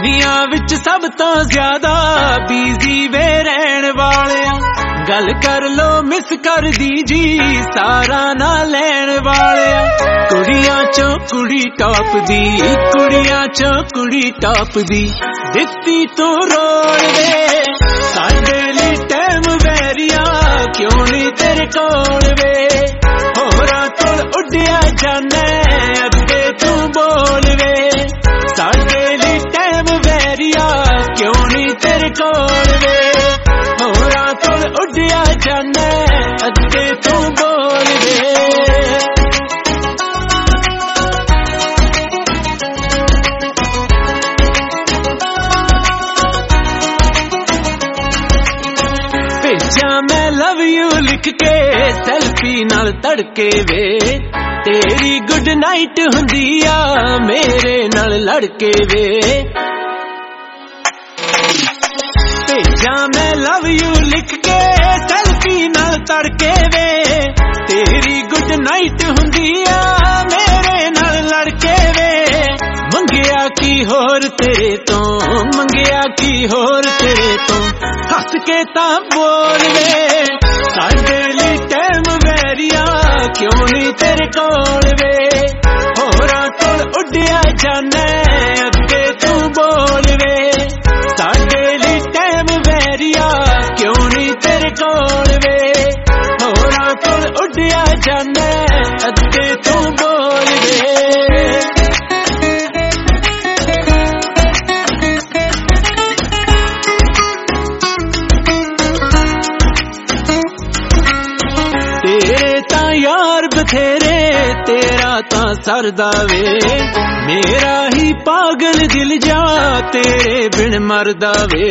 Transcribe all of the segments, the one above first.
दुनिया विच सब तो ज्यादा बिजी वे रहन वालिया गल कर लो मिस कर दी जी सारा ना लैन वालिया कुड़ियां चो कुड़ी टॉप दी कुड़ियां चो कुड़ी टॉप दी दित्ती तू रोड़ वे साडे लई टाइम वैरिया क्यों नहीं तेरे कोल वे होरां तोल उड्डिया जाने अगे तू बोल वे साडे लई टाइम वैरिया क्यों नहीं तेरे कोल वे होरां तोल उड्डिया जाने अगे तू बोल वे मैं लव यू लिख के सेल्फी नाल तड़के वे तेरी गुड नाइट हुंदी आ मेरे नाल लड़के वे भेजा मैं लव यू लिख के सेल्फी नाल तड़के वे तेरी गुड नाइट हुंदी आ मेरे नाल लड़के वे मंगिया की होर तेरे तो मंगिया की होर तेरे तो हस के ता बोल वे साडे लई टाइम वैरिया क्यों नहीं तेरे कोल वे होरां तोल उड्डिया जाने अगे तू बोल वे साडे लई टाइम वैरिया क्यों नहीं तेरे कोल वे होरां तोल उड्डिया जाने अगे तू बोल वे यार बथेरे तेरा ता सरदा वे मेरा ही पागल दिल जा तेरे बिन मरदा वे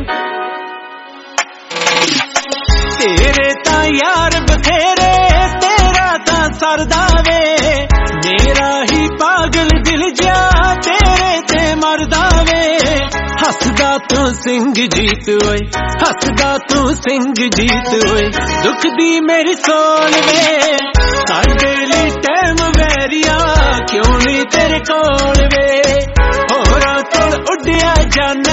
तेरे ता यार बथेरे तेरा ता सरदा वे मेरा ही पागल दिल जा तेरे ते मरदा वे हसदा तू सिंह जीत ओए हसदा तू सिंह जीत ओए दुख दी मेरी सोल वे साडे लई टाइम वैरिया क्यों नहीं तेरे कोल वे होरां तोल उड्डिया जाने